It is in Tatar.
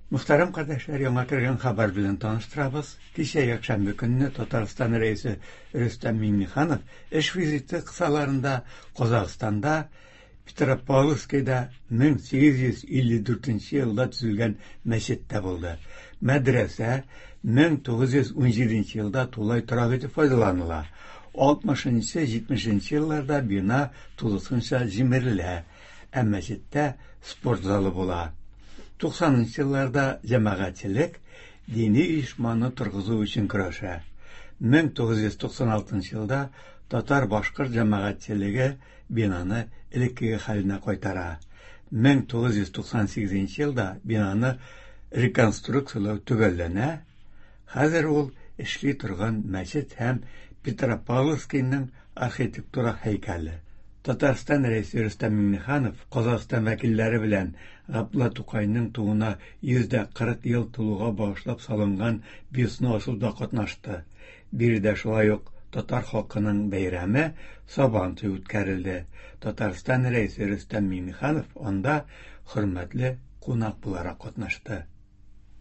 Мөхтәрәм кардәшләр, яңа кергән хәбәр белән таныштырабыз. Кичә якшәмбе көнне Татарстан рәисе Рөстәм Миңнеханов эш визиты кысаларында Казакъстанда Петропавловскида 1854 елда төзелгән мәчеттә булды. Мәдрәсә 1917 елда тулай торак итеп файдаланыла. 60-70 елларда бина тулысынча җимерелә, ә мәчеттә спорт залы була. 90-нчы елларда җәмәгатьчелек дини оешманы торгызу өчен көрәшә. 1996 елда татар-башкорт җәмәгатьчелеге бинаны элеккеге хәленә кайтара. 1998 елда бинаны реконструкциялау төгәлләнә. Хәзер ул эшли торган мәчет һәм Петропавловскийның архитектура һәйкәле. Татарстан рәисе Рөстәм Миңнеханов Казакъстан вәкилләре белән Габдулла Тукайның туына 140 ел тулуга багышлап салынган бюстны ачуда катнашты. Биредә шулай ук татар халкының бәйрәме Сабантуй үткәрелде. Татарстан рәисе Рөстәм Миңнеханов анда хөрмәтле кунак буларак катнашты.